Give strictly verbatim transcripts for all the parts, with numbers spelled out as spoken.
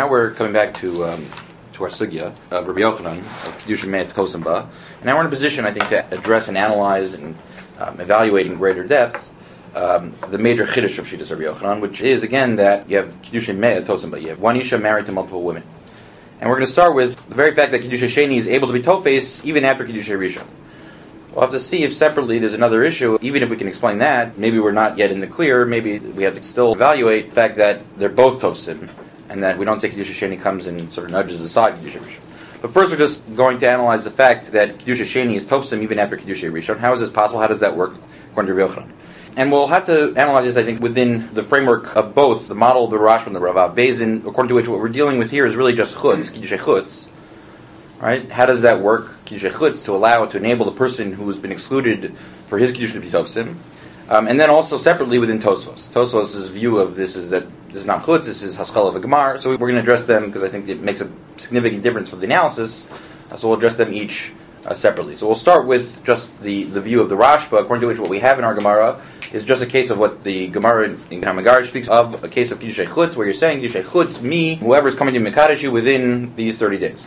Now we're coming back to um, to our sugya of Rabbi Yochanan of Kedusha Me'et Tosim Ba. And now we're in a position, I think, to address and analyze and um, evaluate in greater depth um, the major chiddush of Shittas Rabbi Yochanan, which is again that you have Kedusha Me'et Tosim Ba. You have one isha married to multiple women, and we're going to start with the very fact that Kedusha Sheni is able to be tofes even after Kedusha Rishon. We'll have to see if separately there's another issue. Even if we can explain that, maybe we're not yet in the clear. Maybe we have to still evaluate the fact that they're both tofsim, and that we don't say Kedusha Sheni comes and sort of nudges aside Kedusha Rishon. But first we're just going to analyze the fact that Kedusha Sheni is tofsim even after Kedusha Rishon. How is this possible? How does that work according to Rabbi Yochanan? And we'll have to analyze this, I think, within the framework of both the model of the Rashba and the Ravav Bezin, according to which what we're dealing with here is really just chutz, Kedusha chutz. Right? How does that work, Kedusha chutz, to allow, to enable the person who has been excluded for his Kedusha to be tofsim? Um, and then also separately within Tosfos. Tosfos' view of this is that this is not chutz, this is haskala v'gemar. So we're going to address them because I think it makes a significant difference for the analysis. Uh, so we'll address them each uh, separately. So we'll start with just the, the view of the Rashba, according to which what we have in our Gemara is just a case of what the Gemara in Hamagarish speaks of, a case of Kedusha chutz, where you're saying Kedusha chutz, me, whoever is coming to Mekadesh you within these thirty days.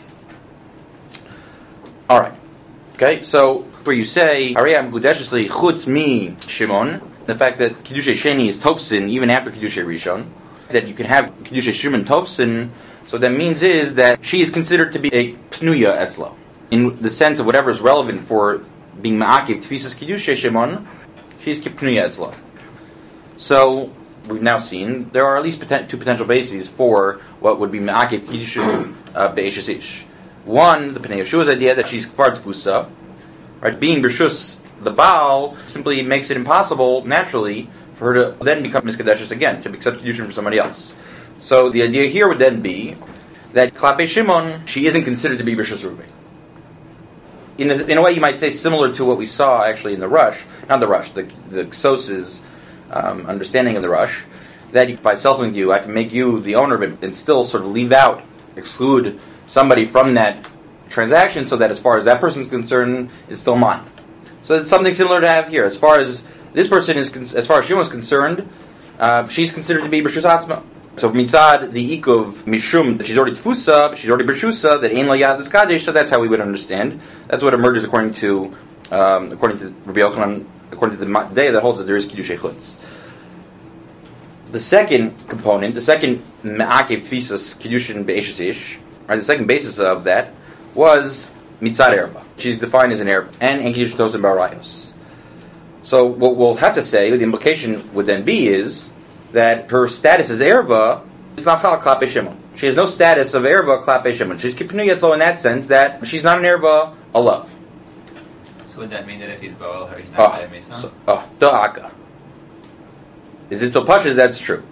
All right. Okay, so where you say, Arei Amgudeshesli chutz mi Shimon, the fact that Kedusha Sheni is tofsin even after Kedusha Rishon, that you can have Kedusha Shimon tofsin, so what that means is that she is considered to be a pnuya etzlo, in the sense of whatever is relevant for being ma'akiv tfisas Kedusha Shimon, she's pnuya etzlo. So we've now seen there are at least poten- two potential bases for what would be ma'akiv Kedusha uh, be'eshes ish. One, the Pnei Yeshua's idea that she's kfar tfusa, right? Being b'shus the Baal simply makes it impossible, naturally, for her to then become miskadeshes again, to accept kedushin from somebody else. So the idea here would then be that Klape Shimon, she isn't considered to be b'shus Ruvain. In a, in a way, you might say similar to what we saw actually in the Rush, not the Rush, the the Ksos's um, understanding of the Rush, that if I sell something to you, I can make you the owner of it and still sort of leave out, exclude somebody from that transaction, so that as far as that person's concerned, it's still mine. So it's something similar to have here. As far as this person is, con- as far as Shimon is concerned, uh, she's considered to be b'shus atzma. So mitzad the ikov mishum, that she's already tfusa, she's already b'shusa, that ein la yad l'skadesh. So that's how we would understand. That's what emerges according to um, according to Rabbi Yochanan, according to the day that holds that there is Kedusha chutz. The second component, the second ma'akev tfisas kedushin be'eshes ish, right? The second basis of that was mitzad erba. She's defined as an erba, and Kedusha tosim barayos. So what we'll have to say, the implication would then be, is that her status as erba is not chalak klape Shimon. She has no status of erba klape Shimon. She's kipnu yetzlo in that sense that she's not an erba alav. So would that mean that if he's boel her, he's not oh, Mesa? So, oh, da'aka. Is it so pashut? That's true.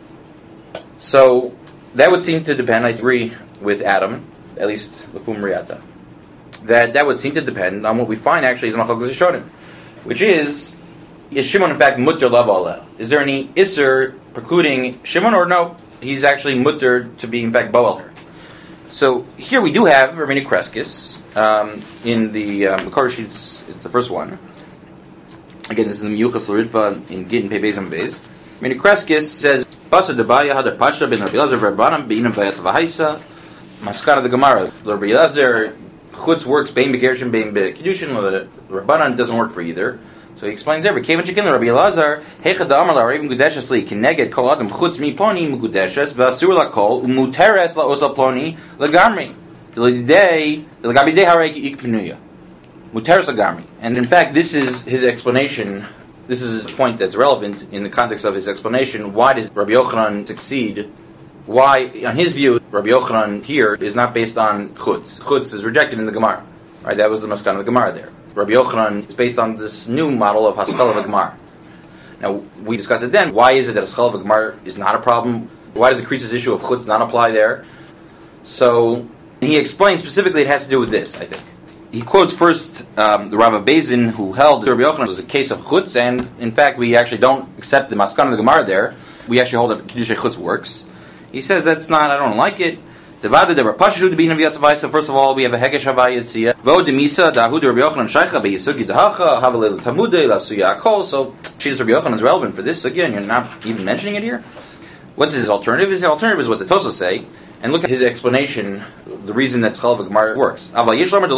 So that would seem to depend. I agree with Adam, at least lefum riyata, that that would seem to depend on what we find actually is machlokes rishonim, which is, is Shimon in fact mutter lav aleh? Is there any isser precluding Shimon, or no, he's actually mutter to be in fact boel her? So here we do have Ramini Kreskis um, in the um, Makar sheets. It's the first one. Again, this is the Miyuchas L'Ritva in Gittin Pei Beis and Beis. Ramini Kreskis says, Basa debaya hadar pasha ben Rabbi Elazar v'Rabbanan be'inam v'yatz v'haisa. Maskana the Gemara. Rabbi Elazar chutz works bein begershim bein bekedushin. Rabbanan doesn't work for either. So he explains every. Kevin Shekin Rabbi Elazar heichad da'amar la'arei mekudeshes li keneged kol adam chutz mi ploni mekudeshes v'asur lakol umuteres la'osal ploni lagamri l'idei l'gabidei harei ikpenuya muteres lagamri. And in fact, this is his explanation. This is a point that's relevant in the context of his explanation. Why does Rabbi Yochanan succeed? Why, on his view, Rabbi Yochanan here is not based on chutz. Chutz is rejected in the Gemara. Right? That was the maskan of the Gemara there. Rabbi Yochanan is based on this new model of haskala v'gemar. Now, we discussed it then. Why is it that haskala v'gemar is not a problem? Why does the Krisis issue of chutz not apply there? So, he explains specifically it has to do with this, I think. He quotes first um, the Ravav Bezin, who held that Rabbi Yochanan was a case of chutz, and in fact we actually don't accept the maskan of the Gemara there. We actually hold that Kedusha chutz works. He says that's not, I don't like it. So first of all, we have a Hegesh Havai Yitziyah. Vo demisa da'hu de Rabbi Yochanan shaycha be'yisugi dahacha havalei l'tamudei la'suya akol. So Shittas Rabbi Yochanan is relevant for this. Again, you're not even mentioning it here. What's his alternative? His alternative is what the Tosas say, And look at his explanation, the reason that Chalav Gemara works. In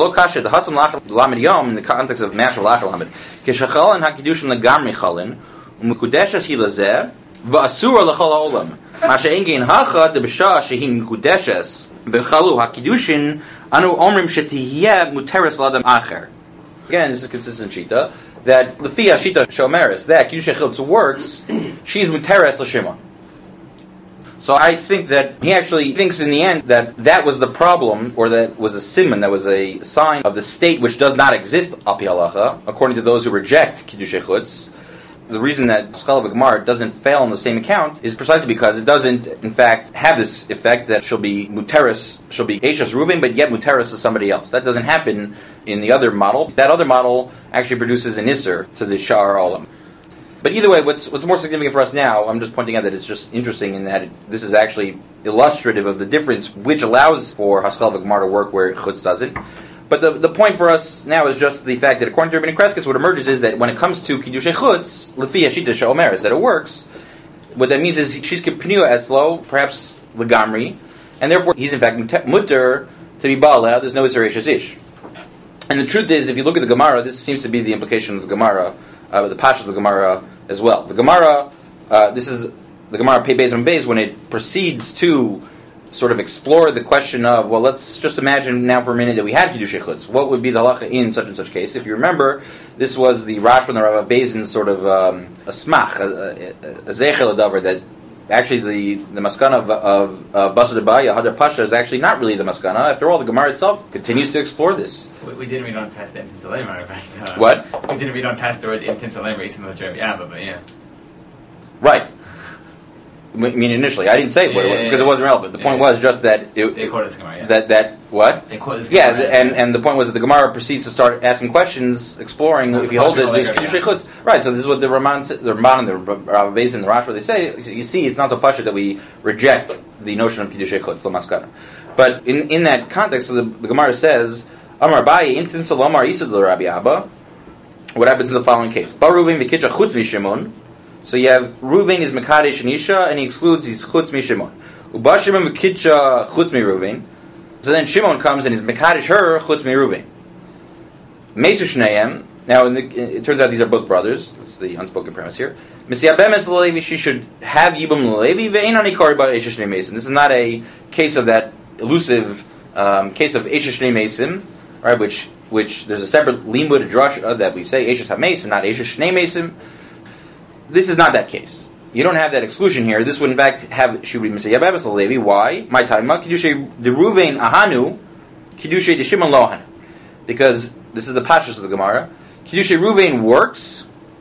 the context of Mashal Lachal Lamed. Keshachalin HaKidushin Legamri Chalin, Umekudeshes Hi Lazeh, V'asura L'chol HaOlam. Masha Engein Hacha, De B'shah Shehim Mekudeshes, V'chalu HaKidushin, Anu Omrim Shetihiyeh Muteres L'adam Acher. Again, this is consistent Shita, that the Fia Shita Shomeres, that Kiddushay Chutz works, she's Muteres L'Shimon. So I think that he actually thinks in the end that that was the problem, or that was a siman, that was a sign of the state which does not exist al pi halacha, according to those who reject Kiddushay Chutz. The reason that Chalav Gemara doesn't fail on the same account is precisely because it doesn't, in fact, have this effect that she'll be muteris, she'll be Eishes Reuven, but yet muteris is somebody else. That doesn't happen in the other model. That other model actually produces an Isser to the Sha'ar Olam. But either way, what's what's more significant for us now, I'm just pointing out that it's just interesting in that it, this is actually illustrative of the difference which allows for Haskal Gemara to work where Chutz doesn't. But the the point for us now is just the fact that according to Rabbeinu Kreskes, what emerges is that when it comes to Kiddushay Chutz, Lefi Hashita She'omer, is that it works. What that means is she's Kipnua Etzlo, perhaps Legamri, and therefore he's in fact mutter to be Ba'aleh, there's no Isser Eish Ish. And the truth is, if you look at the Gemara, this seems to be the implication of the Gemara, Uh, the Pasha of the Gemara as well. The Gemara, uh, this is the Gemara Pei Beis and Beis, when it proceeds to sort of explore the question of, well, let's just imagine now for a minute that we had Kiddushay Chutz. What would be the halacha in such and such case? If you remember, this was the Rashba and the Rav Bezin's sort of um, a smach, a, a, a zeichel adavar, that actually the, the maskana of, of uh, Basa Debaya, Hadar Pasha, is actually not really the maskana. After all, the Gemara itself continues to explore this. We, we didn't read on past the Intim Salem, right? Uh, what? We didn't read on past the words Intim Salem, Reisim L'Jerbi Abba, but yeah. Right. I mean, initially, I didn't say it yeah, because yeah, yeah. it wasn't relevant. The point yeah. was just that it, they quoted this Gemara. Yeah. That that what? They quoted this yeah, Gemara. and and the point was that the Gemara proceeds to start asking questions, exploring. So if you hold it, there's later, Kiddushay yeah. Chutz. Right. So this is what the Raman, the Raman, and the Rav Beis and the Rashba they say. You see, it's not so pashut that we reject the notion of Kiddushay Chutz, l'maskana. But in in that context, so the, the Gemara says, Amar Bayi intin salomar isad l'Rabbi Abba. What happens in the following case? Baruvim v'kitcha chutz mishimon. So you have Reuven is Mekadesh and Isha, and he excludes his Chutz mi Shimon. Uba Shimon v'kitcha Chutz mi Reuven. So then Shimon comes and is Mekadesh her Chutz mi Reuven. Mesu Shneim. Now in the, it turns out these are both brothers. That's the unspoken premise here. Misiyabem es l'Levi. She should have Yibum l'Levi ve'ein ani kari ba Esha Shnei Mesim. This is not a case of that elusive um, case of Esha Shnei Mesim, right? Which which there's a separate limud drush uh, that we say Esha HaMesim and not Esha Shnei Mesim. This is not that case. You don't have that exclusion here. This would in fact have should be Misayab Abbas Levi. Why? My time Kiddushay de Ruvain Ahanu, Kiddushay de Shimon Lo Ahanu. Because this is the pashas of the Gemara. Kiddushay Ruvain works.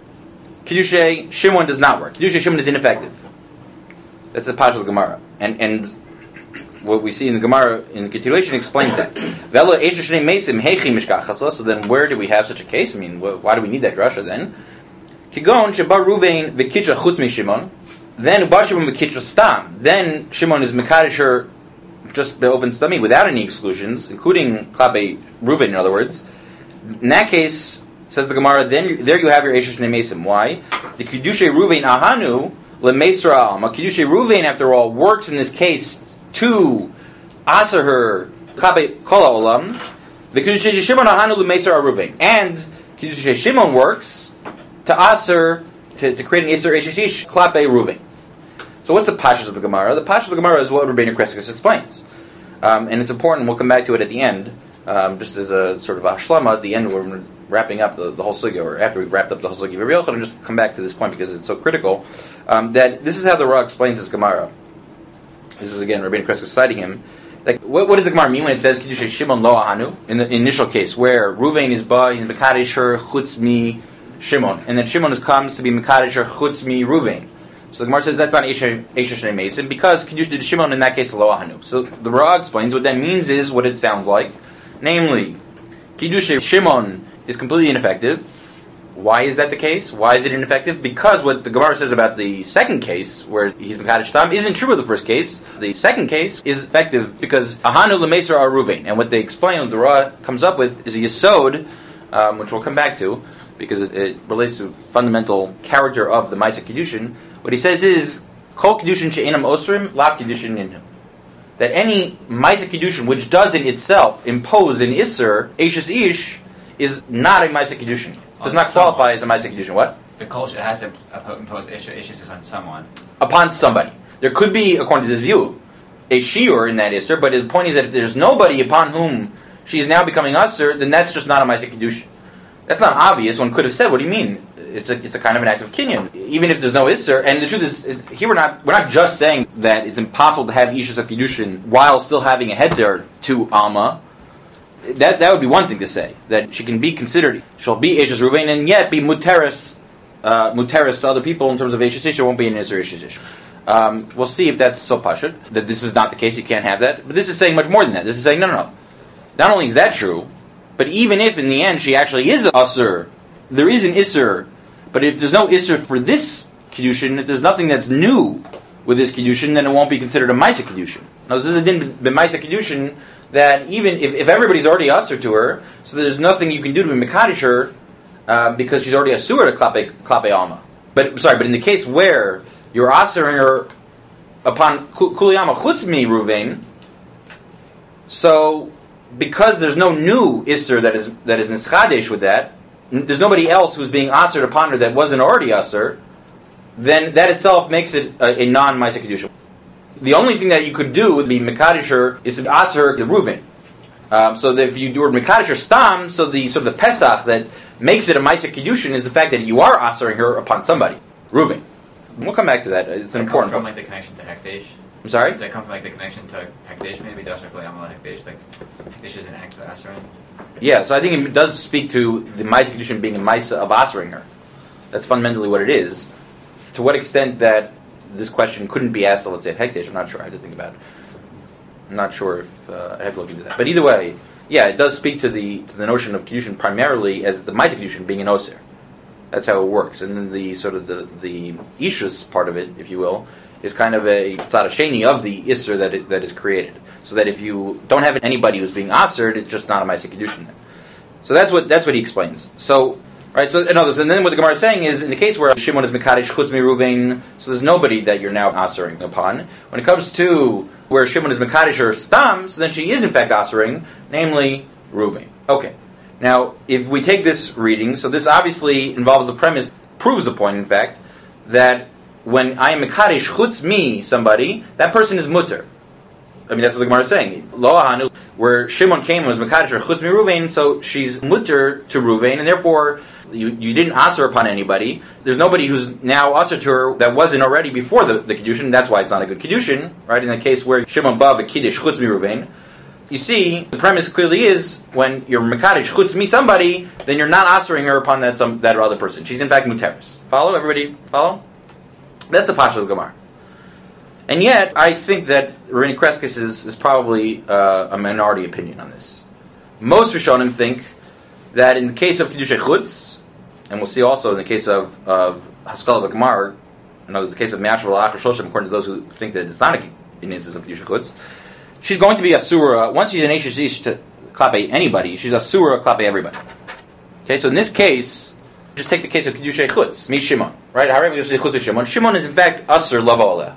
Kiddushay Shimon does not work. Kiddushay Shimon is ineffective. That's the pashas of the Gemara. And and what we see in the Gemara in the continuation explains that. Velo Esha Shnei Mesim Heichi Mishkachasa. So then where do we have such a case? I mean, why do we need that drasha then? Kigon sheba Ruvain v'kitcha chutz mi Shimon, then uba Shimon v'kitcha stam. Then Shimon is mekadesh her just be'oven stami without any exclusions, including klape Ruvain. In other words, in that case, says the Gemara, then there you have your Esha Shnei Mesim. Why? The Kiddushay Ruvain ahanu lemeisra alma. Kiddushay Ruvain, after all, works in this case to aser her klape kol ha'olam. The Kiddushay Shimon ahanu lemeisra Ruvain, and Kiddushay Shimon works to aser, to, to create an Isser Eshish, Klape Ruvain. So what's the pashas of the Gemara? The pashas of the Gemara is what Rabbeinu Kreskes explains. Um, and it's important, we'll come back to it at the end, um, just as a sort of a shlama at the end, where we're wrapping up the, the whole sugya, or after we've wrapped up the whole sugya. Rabbi Yochanan, just come back to this point because it's so critical, um, that this is how the Ra explains this Gemara. This is again Rabbeinu Kreskes citing him. Like, what, what does the Gemara mean when it says Kiddushay Shimon Lo Ahanu? In the initial case, where Ruvain is ba, in Mekadesh her, Chutz mi Shimon, and then Shimon comes to be Mekadesh or Chutz mi Ruvain. So the Gemara says that's not Esha Shnei Mesim because Kiddushay Shimon in that case Lo Ahanu. So the Ra explains what that means is what it sounds like, namely Kiddushay Shimon is completely ineffective. Why is that the case? Why is it ineffective? Because what the Gemara says about the second case, where he's Mekadesh Tam, isn't true of the first case. The second case is effective because Ahanu Lemeser are Ruvain, and what they explain, what the Ra comes up with, is a Yesod, um, which we'll come back to, because it, it relates to fundamental character of the Maisa Kiddushin. What he says is, Kol Kiddushin she'enam osrim, lav Kiddushin inhu. that any Maisa Kiddushin which does in itself impose an Isser, Eishes Ish, is not a Maisa Kiddushin. Does not qualify as a Maisa Kiddushin. What? The culture has to impose Eishes on someone. Upon somebody. There could be, according to this view, a Shiur in that Isser, but the point is that if there's nobody upon whom she is now becoming Isser, then that's just not a Maisa Kiddushin. That's not obvious. One could have said, what do you mean? It's a it's a kind of an act of kinyan, even if there's no Isser. And the truth is, here we're not we're not just saying that it's impossible to have Ishus of Kiddushin while still having a heter to Alma. That that would be one thing to say, that she can be considered, she'll be Ishus Ruvain and yet be muteris, uh, muteris to other people in terms of Ishus Ish, won't be an Isser Ishus Ish. Um, we'll see if that's so pashut, that this is not the case, you can't have that. But this is saying much more than that. This is saying, no, no, no. Not only is that true, but even if in the end she actually is an Isser, there is an Isser, but if there's no Isser for this Kiddushin, if there's nothing that's new with this Kiddushin, then it won't be considered a Maisa Kiddushin. Now, this is a din b'Maisa Kiddushin that even if, if everybody's already Isser to her, so there's nothing you can do to be Mekadosh her uh, because she's already a Asur to Klape, Klape Alma. But, sorry, but in the case where you're Assering her upon Kuliyama Chutz Mi Ruvain, so because there's no new Isser that is that is Nischadesh with that, there's nobody else who's being Asser upon her that wasn't already Asser, then that itself makes it a, a non-Maisa Kiddushin. The only thing that you could do would be Mekadosh her is to Asser the Ruvain. Um, so that if you do Mekadosh her Stam, so the sort of the Pesach that makes it a Maisa Kiddushin is the fact that you are Assering her upon somebody, Ruvain. We'll come back to that. It's an important point. From point. like the connection to Hekdesh. I'm sorry? Does that come from like the connection to Hekdesh? Maybe Dasher Klayamala Hekdesh. Like Hekdesh is an act of Asering. Yeah, so I think it does speak to the Maisa Kiddushin being a Maisa of Assering her. That's fundamentally what it is. To what extent that this question couldn't be asked, let's say, at Hekdesh, I'm not sure. I had to think about it. I'm not sure if uh, I have to look into that. But either way, yeah, it does speak to the to the notion of Kiddushin primarily as the Maisa Kiddushin being an Osir. That's how it works. And then the sort of the, the Ishus part of it, if you will, is kind of a tzad sheni of the Isser that it, that is created. So that if you don't have anybody who's being Assered, it's just not a Maisa Kiddushin. So that's what that's what he explains. So, right, so in others, and then what the Gemara is saying is, in the case where Shimon is Mekadosh Chutz Mi Ruvain, so there's nobody that you're now Assering upon. When it comes to where Shimon is Mekadosh or Stam, so then she is in fact Assering, namely Ruvain. Okay. Now, if we take this reading, so this obviously involves the premise, proves the point, in fact, that when I am Mekadosh Chutz Mi somebody, that person is mutter. I mean, that's what the Gemara is saying. Lo Hanu, where Shimon came and was Mekadosh or Chutz Mi Ruvain, so she's mutter to Ruvain, and therefore you, you didn't Asser upon anybody. There's nobody who's now Asser to her that wasn't already before the, the Kiddushin. That's why it's not a good Kiddushin, right? In the case where Shimon ba Kiddush Chutz Mi Ruvain. You see, the premise clearly is, when you're Mekadosh Chutz Mi somebody, then you're not Assering her upon that some that other person. She's in fact muteris. Follow? Everybody follow? That's a Pasha of the Gemara. And yet, I think that Rini Kreskis is, is probably uh, a minority opinion on this. Most Rishonim think that in the case of Kiddushay Chutz, and we'll see also in the case of, of Haskalah of the Gemara, in other words, the case of Me'achav L'Achar Shoshim, according to those who think that it's not an instance of Kiddushay Chutz, she's going to be Asura, once she's an Eishes Ish to Klape anybody, she's Asura Klape everybody. Okay, so in this case, just take the case of Kiddushay Chutz, Mi Shimon, right? However, Kiddushay Chutz Shimon. Shimon is in fact Asur Lava Oleh.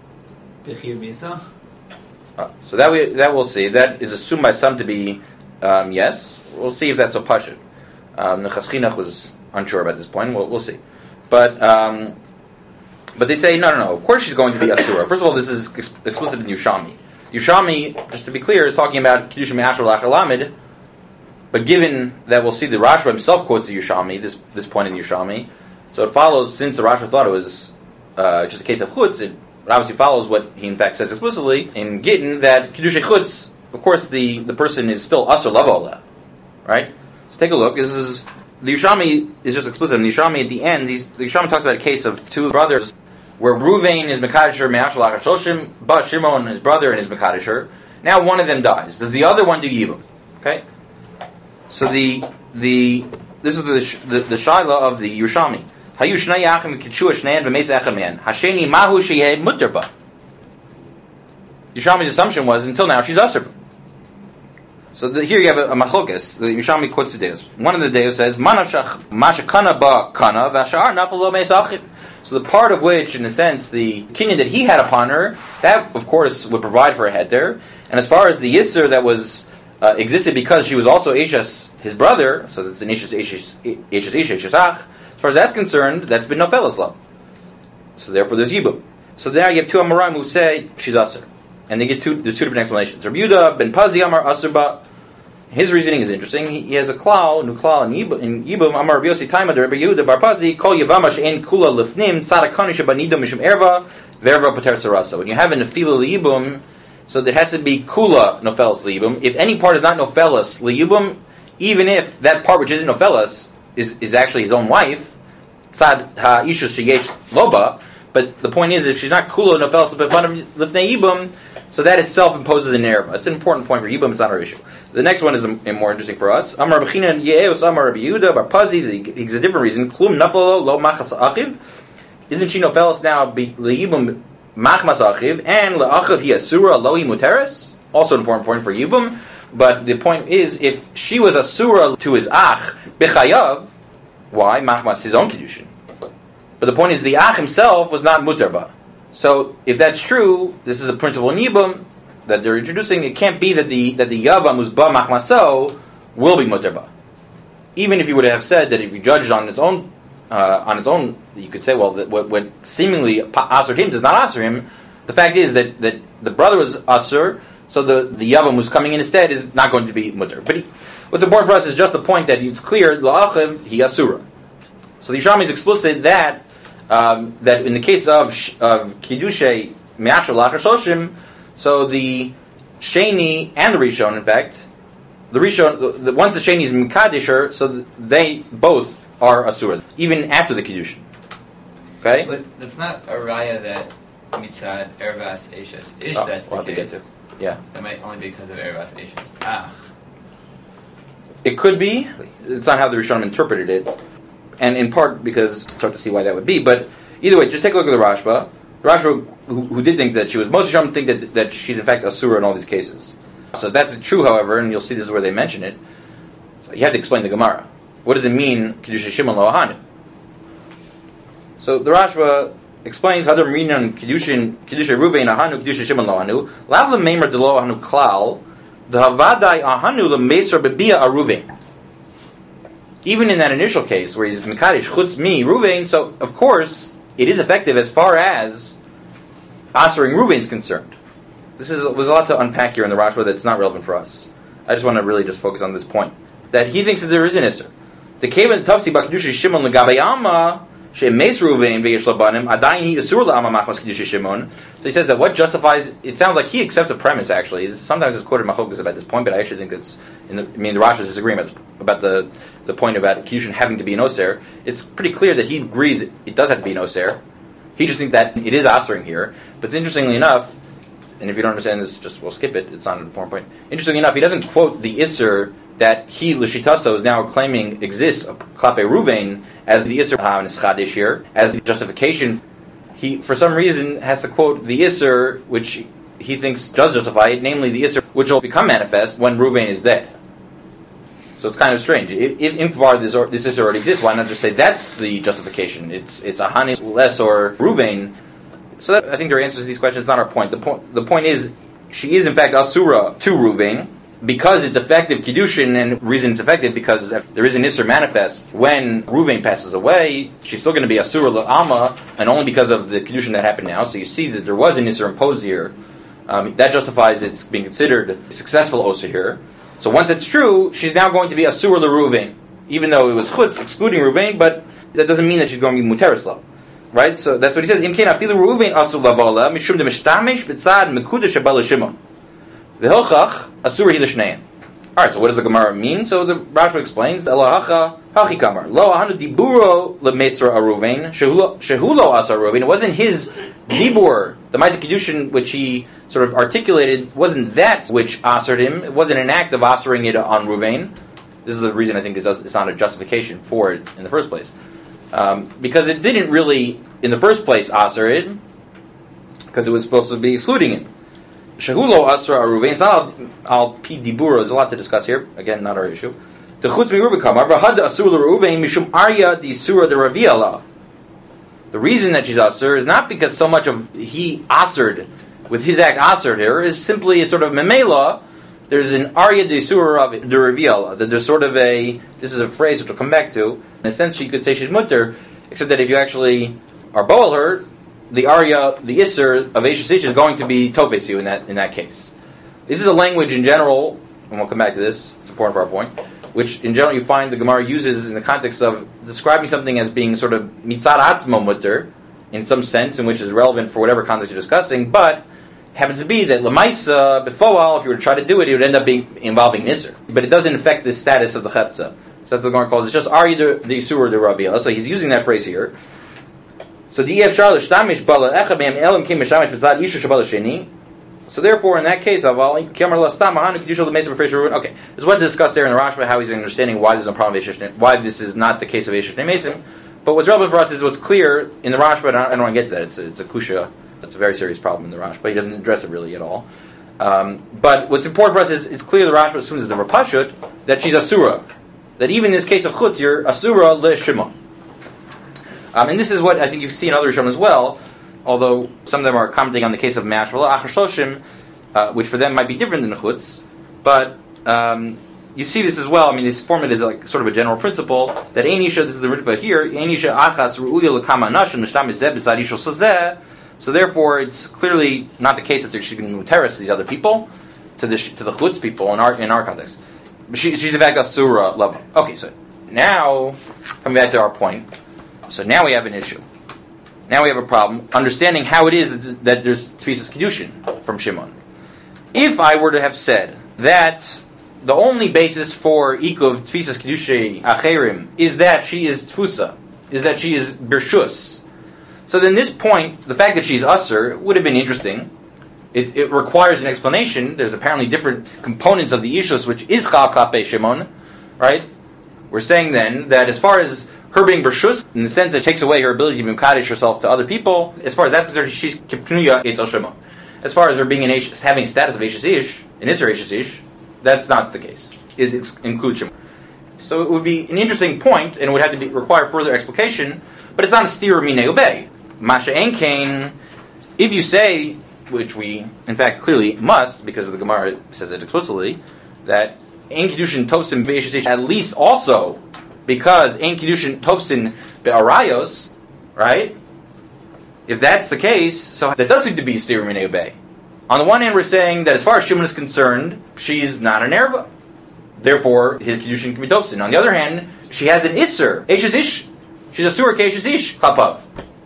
Uh, so that we that we'll see. That is assumed by some to be um, yes. We'll see if that's a pashut. Um, the Chaschinach was unsure about this point. We'll, we'll see, but um, but they say no, no, no. Of course she's going to be Asura. First of all, this is ex- explicit in Yushami. Yushami, just to be clear, is talking about Kiddushin Me'ashar L'Achar Lamed. But given that we'll see the Rashba himself quotes the Yushami, this this point in Yushami, so it follows, since the Rashba thought it was uh, just a case of Chutz, it It obviously follows what he in fact says explicitly in Gittin, that Kiddushay Chutz, of course the, the person is still Asur Lava, right? So take a look. This is the Yushami is just explicit. In the Yushami at the end, these, the Yushami talks about a case of two brothers where Ruvain is Mekadosh Me'achav L'Achar Shoshim, but Shimon, his brother, and his Mekadosh. Now one of them dies. Does the other one do Yibum? Okay. So the the this is the the, the Shaila of the Yushami. Hayu shnei achim kitshua shnein v'meis echamen. Hasheni mahu sheyeh mutter ba. Yushami's assumption was, until now, she's asur. So the, here you have a, a machlokas. The Yushami quotes the deus. One of the deus says, "Manavshach mashakana ba kana v'ashar nafal lo meis achim." So the part of which, in a sense, the kinyan that he had upon her, that of course would provide for a heter. And as far as the yisur that was uh, existed because she was also Eishas, his brother, so that's an Eishas Eishas Eishas Eishas Ach. As far as that's concerned, that's been nofelas law. So therefore, there's yibum. So now you have two Amoraim who say she's asur, and they get two the two different explanations. Rabbi Yehuda ben Pazi Amar asur ba. His reasoning is interesting. He, he has a klal, new klal in Yibum. In Yibum, Amar Rabbi Yossi Taima, Rabbi Yehuda bar Pazi, Kol Yavama she'en kula lifnim tzadakani shebanido mishum erva verva pater sarasa. When you have a nefila liyibum, so there has to be kula nofelas liyibum. If any part is not nofelas liyibum, even if that part which isn't nofelas is is actually his own wife, tzad ha'isha sheyesh loba. But the point is, if she's not kula nofelas lifnei yibum, so that itself imposes an erva. It's an important point for Yibum. It's not our issue. The next one is a, a more interesting for us. Amar Bechina Yeos Amar Rabbi Yehuda Bar Pazi. It's a different reason. Klum nafalo lo machas achiv. Isn't she nofelas now? Leyibum machmas achiv and leachiv he asura lo muteres. Also an important point for Yibum. But the point is, if she was asura to his ach bechayav, why machmas his own kedushin? But the point is, the ach himself was not muterba. So, if that's true, this is a principle in Yibum that they're introducing. It can't be that the that the Yavam who's ba machmaso will be muterba. Even if you would have said that if you judged on its own, uh, on its own, you could say, well, that what, what seemingly asur him does not asur him. The fact is that, that the brother was asur, so the the Yavam who's coming in instead is not going to be muter. But he, what's important for us is just the point that it's clear la'achiv he asura. So the Yerushalmi is explicit that. Um, that in the case of of kiddushay me'achar lachar shoshim, so the sheni and the rishon, in fact, the rishon, the, the, once the sheni is mikadisher, so they both are asura, even after the kiddushin. Okay, but that's not a raya that mitzad ervas eishes ish. Oh, That's we'll the have case. to get to. Yeah, that might only be because of ervas eishes. Ah, it could be. It's not how the Rishonim interpreted it. And in part because it's hard to see why that would be, but either way, just take a look at the Rashba. The Rashba, who, who did think that she was, most of them think that that she's in fact asura in all these cases. So that's true, however, and you'll see this is where they mention it. So you have to explain the Gemara. What does it mean, Kedusha Shimon lo ahanu? So the Rashba explains how they're reading on Kedusha Kedusha Ruvain ahanu Kedusha Shimon lo ahanu. Lav le'meimer de lo ahanu klal the havadai ahanu le'meser bebia aruvain. Even in that initial case where he's Mekadesh Chutz Mi Ruvain, so of course it is effective as far as Asering Ruvain is concerned. This is was a lot to unpack here in the Rashba that's not relevant for us. I just want to really just focus on this point. That he thinks that there is an Isser. The Kavan Tafsi Bakdusha Shimon Legabayama Shemes Ruvain Veyesh Labanim Adayin Isur La'ama Machmas Kedusha Shimon. So he says that what justifies, it sounds like he accepts a premise actually. It's, sometimes it's quoted Machokas about this point, but I actually think it's, in the, I mean the Rosh is disagreeing about, about the, the point about Kedushin having to be an Oser. It's pretty clear that he agrees it, it does have to be an Oser. He just thinks that it is Osering here. But interestingly enough, and if you don't understand this, just we'll skip it, it's not an important point. Interestingly enough, he doesn't quote the Isser that he, L'Shitaso, is now claiming exists, Klape Ruvain, as the Isser HaNischadish here, as the justification. He, for some reason, has to quote the Isser, which he thinks does justify it, namely the Isser, which will become manifest when Ruvain is dead. So it's kind of strange. If, if in Kvar this, or, this Isser already exists, why not just say that's the justification? It's it's a Hanis less or Ruvain. So that, I think there are answers to these questions. It's not our point. The point, the point is, she is in fact Asura to Ruvain, because it's effective Kiddushin, and the reason it's effective because there is an Isser manifest when Ruvain passes away, she's still going to be Asura L'Alma, and only because of the Kiddushin that happened now. So you see that there was an Isser imposed here. Um, that justifies it's being considered successful Osa here. So once it's true, she's now going to be Asura L'Ruvain, even though it was Chutz excluding Ruvain, but that doesn't mean that she's going to be Muteris Lo. Right? So that's what he says. Im kein afilu Ruvain Asur L'Avola, mishum de mishtamish b'tzad mekudesh habal Shimon. V'hilchach asur hi l'shnein. All right. So what does the Gemara mean? So the Rashba explains: Elohacha hachi kamar lo ahanu diburo lemeser aruvain shehulo asar aruvain. It wasn't his dibur, the Ma'aseh Kiddushin, which he sort of articulated, wasn't that which asered him. It wasn't an act of asering it on Ruvain. This is the reason I think it does. It's not a justification for it in the first place, um, because it didn't really, in the first place, aser it, because it was supposed to be excluding him. Shehulo asra aruvain. It's not al pi dibura. There's a lot to discuss here. Again, not our issue. The chutz mi ruvakamar v'had asur l'ruvain mishum arya di sura de raviala. The reason that she's asur is not because so much of he asured, with his act asured her, is simply a sort of memela. There's an arya de surah of the reveal, that there's sort of a, this is a phrase which we'll come back to, in a sense she could say she's mutter, except that if you actually are boel her, the arya, the isser of Eishes Ish is going to be tofes you in that in that case. This is a language in general, and we'll come back to this, it's important for our point, which in general you find the Gemara uses in the context of describing something as being sort of mitzad atzmo mutter, in some sense, in which is relevant for whatever context you're discussing, but happens to be that lemaisa befoal, if you were to try to do it, it would end up being involving nisr, but it doesn't affect the status of the chefza. So that's what the Gemara calls it. It's just arya the isur de ravia. So he's using that phrase here. So the efshar l'shtamish bala echa be'em elam kim mishamish b'tzad isha shabala sheni. So therefore, in that case, okay, this is what to discuss there in the Rashba, how he's understanding why there's no problem with Eishes, why this is not the case of Eishes Nemesim. But what's relevant for us is what's clear in the Rashba, and I don't want to get to that. It's a, it's a kusha. It's a very serious problem in the Rashba. He doesn't address it really at all. Um, but what's important for us is it's clear the Rashba assumes the Rapashut that she's asura. That even in this case of chutz, you're asura le-shima. Um, and this is what I think you see in other Rishon as well, although some of them are commenting on the case of Mashvala Achashloshim, uh, which for them might be different than the chutz. But um, you see this as well. I mean, this format is like sort of a general principle that Einisha, this is the ritva here, Einisha Achas Ru'uya L'Kama Nashim Nishtam Mizeh B'Zad Yishol Sazeh. So therefore, it's clearly not the case that she's going to terrorize these other people, to the to the chutz people in our in our context. She, she's in fact a surah level. Okay, so now coming back to our point. So now we have an issue. Now we have a problem understanding how it is that, that there's Tfisas Kiddushin from Shimon. If I were to have said that the only basis for Ikuv Tfisas Kiddushin Acherim is that she is Tfusa, is that she is Birshus. So then this point, the fact that she's Usser, would have been interesting. It, it requires an explanation. There's apparently different components of the Ishus, which is Chal Klape Shimon, right? We're saying then that as far as her being Bershus, in the sense that it takes away her ability to be Mekadesh herself to other people, as far as that's concerned, she's Kipnuya Eitzel Shimon. As far as her being an Eish, having status of Eishes Ish, an Isser Eishes Ish, that's not the case. It ex- includes Shimon. So it would be an interesting point, and it would have to be, require further explication, but it's not a steer minei obey. Masha Ein Kain, if you say, which we in fact clearly must, because the Gemara says it explicitly, that Ein Kiddushin Tofsin Be'Eishes Ish, at least also because Ein Kiddushin Tofsin Be'arayos, right? If that's the case, so that does seem to be steer minei obey. On the one hand, we're saying that as far as Shimon is concerned, she's not an erva. Therefore, his Kiddushin can be Tofsin. On the other hand, she has an Isser, Eishes Ish. She's a Surah Eishes Ish, Chapav.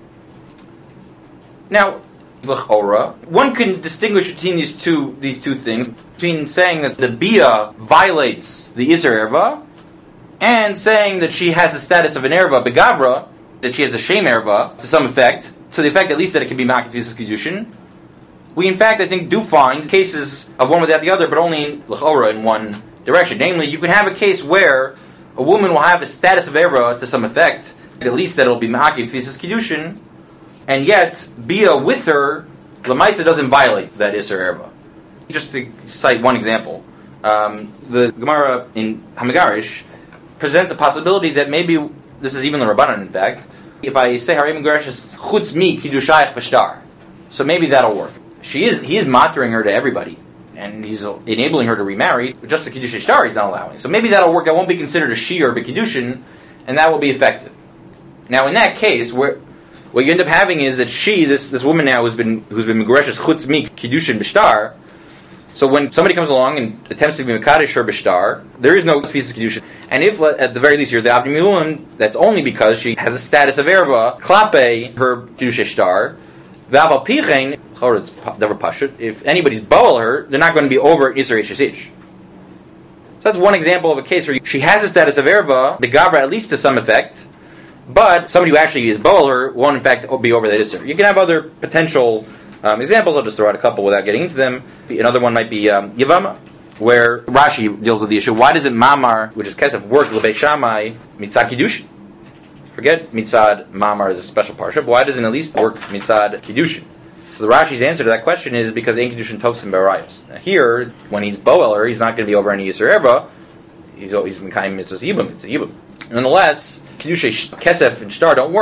Now, l'chora, one can distinguish between these two these two things, between saying that the Bia violates the Isser Erva, and saying that she has the status of an Erva, Begavra, that she has a Shem Erva, to some effect, to the effect at least that it can be Makat Tfisas Kiddushin. We in fact, I think, do find cases of one without the other, but only in l'chora in one direction. Namely, you can have a case where a woman will have a status of Erva to some effect, at least that it will be Makat Tfisas Kiddushin, and yet, Bia with her, Lamaisa doesn't violate that Isser Erva. Just to cite one example, um, the Gemara in Hamagarish presents a possibility that maybe, this is even the Rabbanan in fact, if I say Harim Garish is Chutz mi Kiddushayach Bashtar, so maybe that'll work. She is, he is mottering her to everybody, and he's enabling her to remarry, but just the Kiddush Shtar he's not allowing. So maybe that'll work, that won't be considered a Shi or a Kiddushin, and that will be effective. Now in that case, where what you end up having is that she, this this woman now who's been who's been Megoreshes Chutz mi Kiddushin B'shtar, so when somebody comes along and attempts to be Mekadesh her B'shtar, there is no Tfisas Kiddushin. And if, at the very least, you're the Avdi Milun, that's only because she has a status of Erva, Klape, her Kiddush Shtar, V'aval Pichein, it's never Pashut, if anybody's Boel her, they're not going to be over Isser Eishes Ish. So that's one example of a case where she has a status of Erva, the Gabra at least to some effect, but somebody who actually is bowler won't in fact be over that Isser. You can have other potential um, examples. I'll just throw out a couple without getting into them. Another one might be um, Yavama, where Rashi deals with the issue. Why doesn't Mamar, which is Kesef, work L'Bei Shammai Mitzad Kiddushin? Forget Mitzad Mamar as a special parsha, but why doesn't it at least work Mitzad Kiddushin? So the Rashi's answer to that question is because Ein Kiddushin Tofsim Be'arayos. Now here, when he's boweler, he's not going to be over any Yisur Erba. He's he's Mekayim Mitzvahs Yibum. It's a Yibum. Nonetheless, Kiddush Kesef and Shtar don't work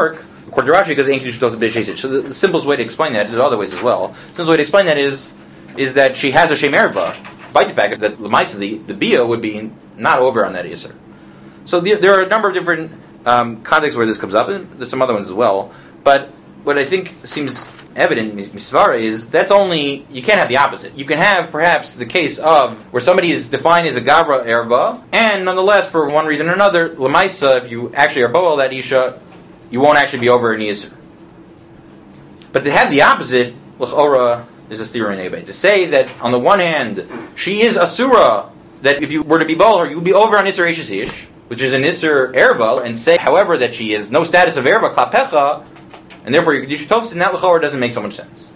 according to Rashi, because Ein Kiddushin Tosa B'Eish Ish. So the, the simplest way to explain that, there's other ways as well. The simplest way to explain that is is that she has a Shem Erva, by the fact that Lamaisa, the, the Bia, would be not over on that Yisr. So the, there are a number of different um, contexts where this comes up, and there's some other ones as well. But what I think seems evident in Misvara is that's only, you can't have the opposite. You can have perhaps the case of where somebody is defined as a Gavra Erva, and nonetheless, for one reason or another, Lamaisa, if you actually are Boel, that Isha, you won't actually be over in Yisr. But to have the opposite, L'chora, is a stira nebe. To say that on the one hand she is asura, that if you were to be bol her, you would be over on Isser Eishes Ish, which is an Isser Erva, and say, however, that she has no status of Erva klapecha, and therefore your Kedusha Tovs, and that l'chor doesn't make so much sense.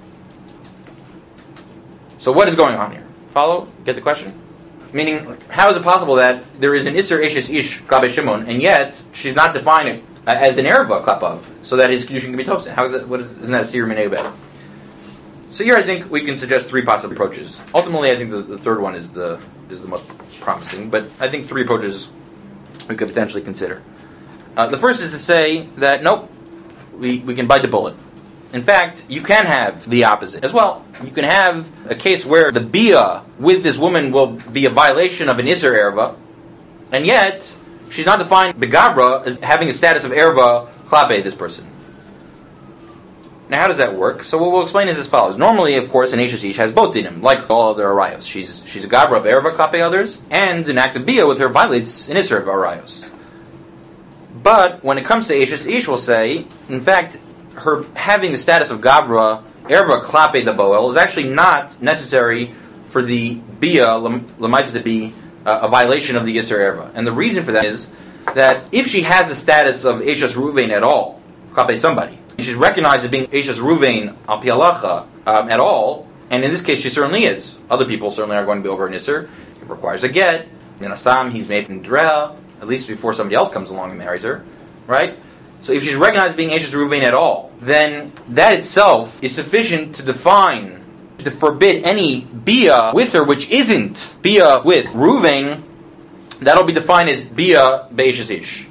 So what is going on here? Follow? Get the question? Meaning, how is it possible that there is an Isser Eishes Ish klape Shimon, and yet she's not defined as an Erva klapav, so that his Kedushin can be Tovs? How is that? What is, isn't that a stira nebe? So here I think we can suggest three possible approaches. Ultimately, I think the, the third one is the is the most promising, but I think three approaches we could potentially consider. Uh, the first is to say that, nope, we, we can bite the bullet. In fact, you can have the opposite as well. You can have a case where the bia with this woman will be a violation of an Isser Erva, and yet she's not defined begavra as having a status of Erva klape, this person. Now, how does that work? So what we'll explain is as follows. Normally, of course, an Eishes Ish has both dinim, like all other arayos. She's she's a gavra of erva klape others, and an act of bia with her violates an isser of arayos. But when it comes to Eishes Ish, we'll say, in fact, her having the status of gavra erva klape the boel is actually not necessary for the bia lemaisa to be uh, a violation of the isser erva. And the reason for that is that if she has the status of Eishes Ruvain at all, klape somebody, she's recognized as being Eishes Ruvain al pi halacha um, at all, and in this case she certainly is. Other people certainly are going to be over an Isser. It requires a get. In Assam, he's made from Dreha, at least before somebody else comes along and marries her, right? So if she's recognized as being Eishes Ruvain at all, then that itself is sufficient to define, to forbid any Bia with her which isn't Bia with Ruvain. That'll be defined as Bia Be'eshes Ish.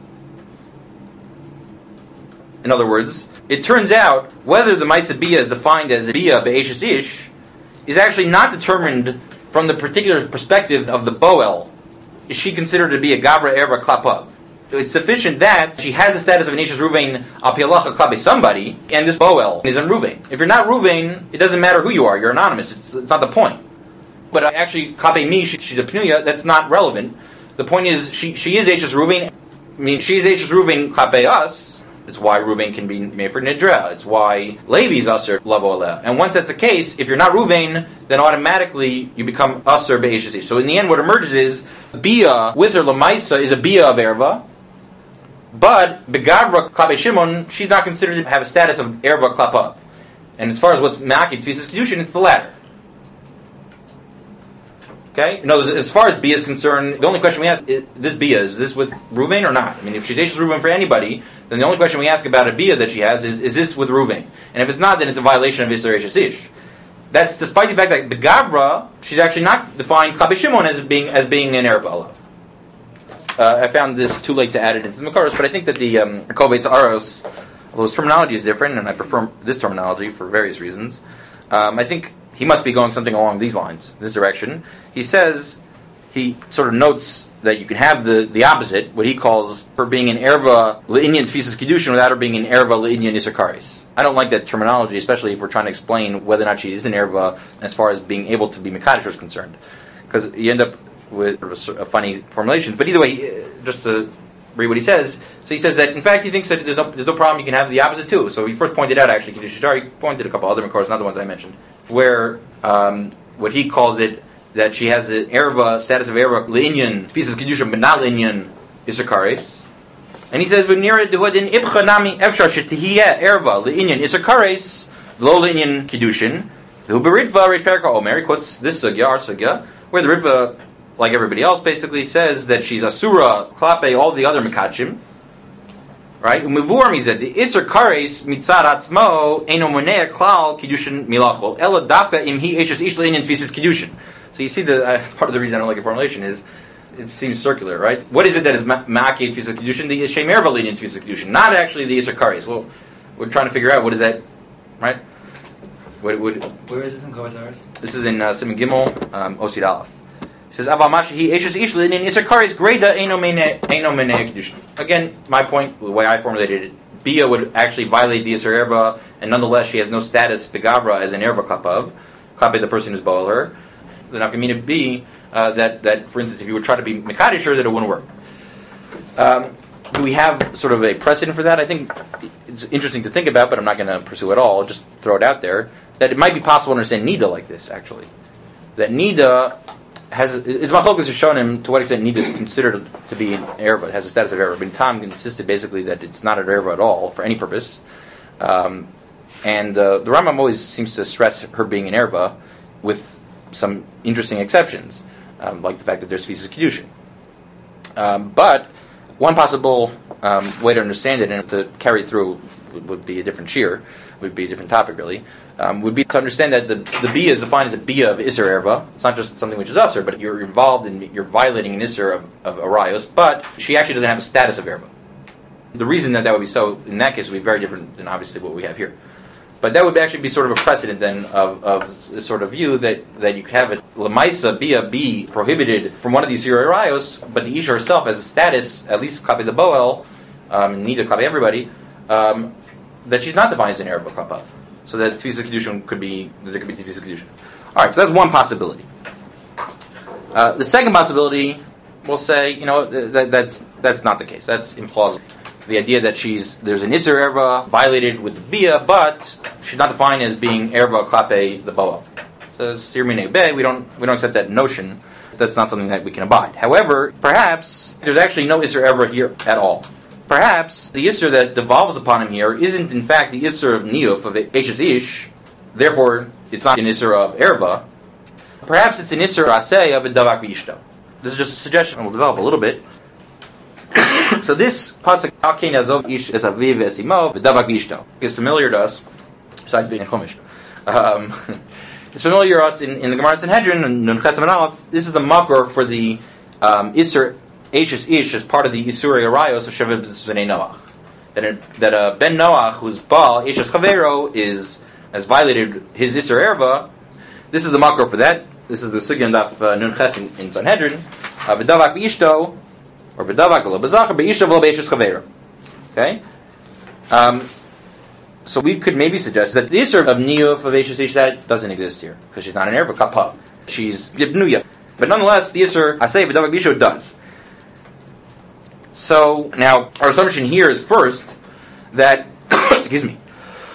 In other words, it turns out whether the Maisa Bia is defined as Bia Be'eshes Ish is actually not determined from the particular perspective of the Boel. Is she considered to be a Gavra Erva Klapav? It's sufficient that she has the status of an Eishes Ruvain al pi halacha klape somebody, and this Boel is in Ruvain. If you're not Ruvain, it doesn't matter who you are. You're anonymous. It's, it's not the point. But actually, klape mi, she, she's a Pnuya. That's not relevant. The point is, she she is Eishes Ruvain. I mean, she is Eishes Ruvain klape us. It's why Ruvain can be made for Nidra. It's why Levi's Usher Lavo Aleh. And once that's the case, if you're not Ruvain, then automatically you become Usher Be'eshes Ish. So in the end, what emerges is Bia with her Lamaisa is a Bia of Erva, but Begavra Klape Shimon, she's not considered to have a status of Erva Klapav. And as far as what's Ma'aki Tfisas Kedushin, it's the latter. Okay? No, as far as Bia is concerned, the only question we ask is this Bia, is this with Ruvain or not? I mean, if she's Eishes Ruvain for anybody, then the only question we ask about a Bia that she has is, is this with Ruvain? And if it's not, then it's a violation of Isser Eishes Ish. That's despite the fact that Begavra, she's actually not defined Klape Shimon as being as being an Erva Alav. Uh, I found this too late to add it into the Makaros, but I think that the um, Kovetz Aros, although his terminology is different, and I prefer this terminology for various reasons, um, I think he must be going something along these lines, this direction. He says, he sort of notes that you can have the, the opposite, what he calls her being an erva le'inyan tfisas kedushin without her being an erva le'inyan isakaris. I don't like that terminology, especially if we're trying to explain whether or not she is an erva as far as being able to be mekadosh is concerned. Because you end up with a, a funny formulation. But either way, just to read what he says, so he says that, in fact, he thinks that there's no, there's no problem, you can have the opposite too. So he first pointed out, actually, Kiddush Shari pointed a couple other Makaros, not the ones I mentioned, where um, what he calls it, that she has an erva, status of erva, le'inyan, tfisas kedusha, but not le'inyan isakares. And he says, v'nira duhadin ibcha nami efshar shetihiyeh erva, le'inyan isakares, lo le'inyan kedushin, the beritva reish perka omer, he quotes this sugya, our sugya, where the Ritva, like everybody else, basically says that she's asura, klape, all the other mekachim, right? Umivur mized the iser kares mitzad atzmo eno monea klal kedushin milachol ela dafka im hi eishes ish le'inyan tfisas kedushin. So you see, the uh, part of the reason I don't like a formulation is it seems circular, right? What is it that is ma'akid tfisas kedushin? The shem erva leading to tfisas kedushin, not actually the iser kares. Well, we're trying to figure out what is that, right? What would? Where is this in Kovasaris? This is in uh, Siman Gimel, um, Osid Aleph. It says Aval Mashahi Eishes Ish leading iser kares greda eino mene eino mene kedushin. Again, my point, the way I formulated it, Bia would actually violate the iser erva, and nonetheless she has no status begavra as an erva kapav. Kape, the person who's boel her. The nafkamina B. Uh, that, that, for instance, if you would try to be mekadesh her, that it wouldn't work. Um, do we have sort of a precedent for that? I think it's interesting to think about, but I'm not going to pursue it all. I'll just throw it out there. That it might be possible to understand Nida like this, actually. That Nida has... It's Machlokes Rishonim to what extent Nida is considered to be an erva. It has a status of erva. But Tom insisted basically that it's not an erva at all, for any purpose. Um, and uh, the Rambam always seems to stress her being an erva with some interesting exceptions. Um, like the fact that there's tfisas kedushin. Um, but one possible um, way to understand it and to carry it through would, would be a different shear, would be a different topic really, um, would be to understand that the, the bia is defined as a bia of iser erva. It's not just something which is usher, but you're involved in, you're violating an iser of, of arayos, but she actually doesn't have a status of erva. The reason that that would be so, in that case, would be very different than obviously what we have here. But that would actually be sort of a precedent then of, of this sort of view that, that you could have a lemaisa bia be prohibited from one of these zero rayos, but the isha herself has a status, at least kape the boel, um, neither kape everybody, um, that she's not defined as an Arab kapav. So that tfisas kedushin could be, that there could be tfisas kedushin. All right, so that's one possibility. Uh, the second possibility, we'll say, you know, th- that, that's that's not the case. That's implausible. The idea that she's there's an iser erva violated with the bia, but she's not defined as being erva klape the boa. So sirmine be, we don't we don't accept that notion. That's not something that we can abide. However, perhaps there's actually no iser erva here at all. Perhaps the iser that devolves upon him here isn't in fact the iser of niyuf of eshes ish. Therefore, it's not an iser of erva. Perhaps it's an iser aseh of a davak b'ishto. This is just a suggestion, and we'll develop a little bit. So this pasuk Alkein Azov Ish Es Aviv Es Imo V'Davak B'Ishto is familiar to us, besides being in Chumash. Um, it's familiar to us in, in the Gemara Sanhedrin and Nun Chesam and Aleph. This is the makor for the um, Isser Eshes Ish as part of the Isurei Arayos of Shevet B'nei Noach. That a, that a Ben Noach whose Baal Eshes Chavero is has violated his Isser Erva. This is the makor for that. This is the Sugyan Daf uh, Nun Ches in, in Sanhedrin. Uh, V'Davak B'Ishto. Or b'davak lo b'zacher b'ishtav lo b'eshes chavera. Okay, um, so we could maybe suggest that the issue of niyuf of eshes ish that doesn't exist here because she's not an erva kapah. She's yibnuya, but nonetheless the issue I say b'davak b'ishtav does. So now our assumption here is first that excuse me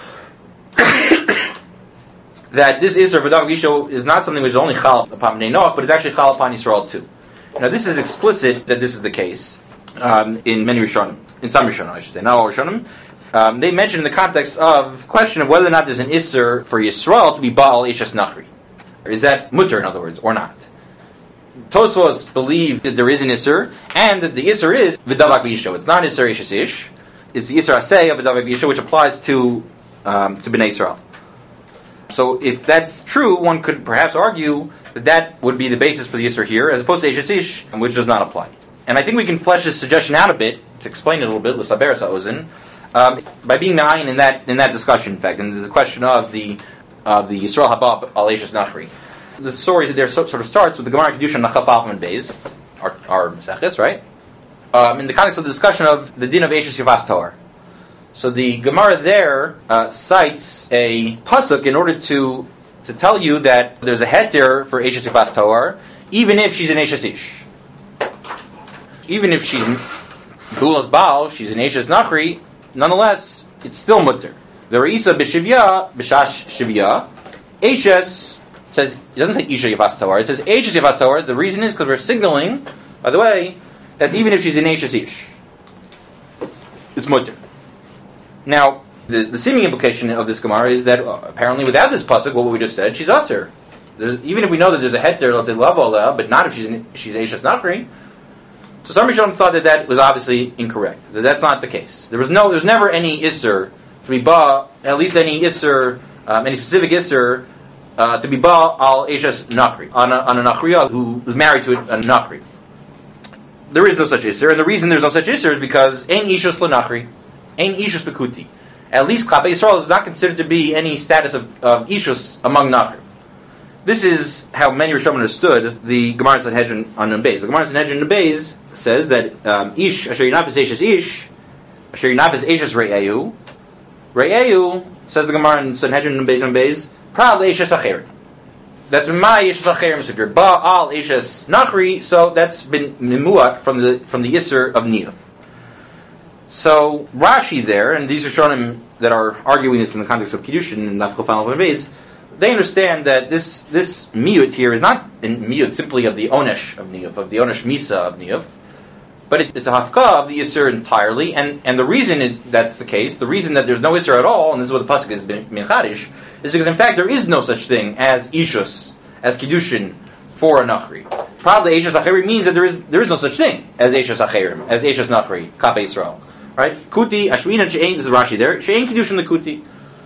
that this issue of b'davak b'ishtav is not something which is only chal upon Bnei Noach, but it's actually chal upon Yisrael too. Now, this is explicit that this is the case um, in many Rishonim, in some Rishonim, I should say, not all Rishonim. Um, they mention in the context of question of whether or not there's an Isser for Yisrael to be Baal Eshes Nachri. Is that mutter, in other words, or not? Tosfos believe that there is an Isser, and that the Isser is V'Davak B'Yisho. It's not Isser Eshes Ish. It's the Isser Aseh of V'Davak B'Yisho, which applies to um, to Bnei Yisrael. So if that's true, one could perhaps argue that that would be the basis for the Yisr here, as opposed to Eshes Ish, which does not apply. And I think we can flesh this suggestion out a bit, to explain it a little bit, l'saber sa'ozen, um, by being nine in that in that discussion, in fact, and the question of the of the Yisrael Haba al Eshes Nachri. The story there sort of starts with the Gemara Kedusha Nachaf Alfman Beis, our, our Mesechus, right? Um, in the context of the discussion of the din of Eshes Yivas Toar. So the Gemara there uh, cites a pasuk in order to to tell you that there's a heter for Eshes Yivas Toar, even if she's an Eshes Ish. Even if she's Bulas Baal, she's an Eshes Nachri, nonetheless, it's still mutter. The Reisa b'Shivya, b'Shash Shivya, Eshes says, it doesn't say Isha Yivas Toar, it says Eshes Yivas Toar. The reason is because we're signaling, by the way, that's even if she's an Eshes Ish. It's mutter. Now, the, the seeming implication of this Gemara is that uh, apparently without this pasuk, what we just said, she's usher. There's, even if we know that there's a heter, let's say lavola, but not if she's an, she's Eshes Nachri. So some Rishonim thought that that was obviously incorrect. That that's not the case. There was no, there was never any isser to be ba, at least any isser, um, any specific isser uh, to be ba al Eshes Nachri on a, on a Nachriya who was married to a, a Nachri. there is no such Isser, and the reason there's no such Isser is because Ein Ishus L'Nachri, Ein Ishus B'Kuti. At least Klapei Yisrael is not considered to be any status of, of Ishus among Nachrim. This is how many Rishonim understood the Gemara in Sanhedrin on Nun Beis. The Gemara in Sanhedrin on Nun Beis says that um, Ish, Asher Yinafis Eishes Ish, Asher Yinafis Eishes Re'eyu, Re'eyu, says the Gemara in Sanhedrin Nun Beis on Beis, Pral Eishes Acherim. That's my Eishes Acherim, so if you're Ba'al Eishes Nachri, so that's been Mimuat from the from the Isser of Niyuf. So Rashi there, and these are Rishonim that are arguing this in the context of Kiddushin and Nafchol Final Beis, they understand that this this miyut here is not a miyut simply of the onesh of niyuf, of the onesh misa of niyuf, but it's, it's a hafka of the isser entirely. And, and the reason it, that's the case, the reason that there's no isser at all, and this is what the pasuk is min chadish, is because in fact there is no such thing as ishus, as kiddushin for a nachri. Probably eishes acheri means that there is there is no such thing as eishes acherim, as eishes nachri, kapei Yisrael, right? Kuti ashvina she'ein, this is Rashi there, she'ein kiddushin the kuti.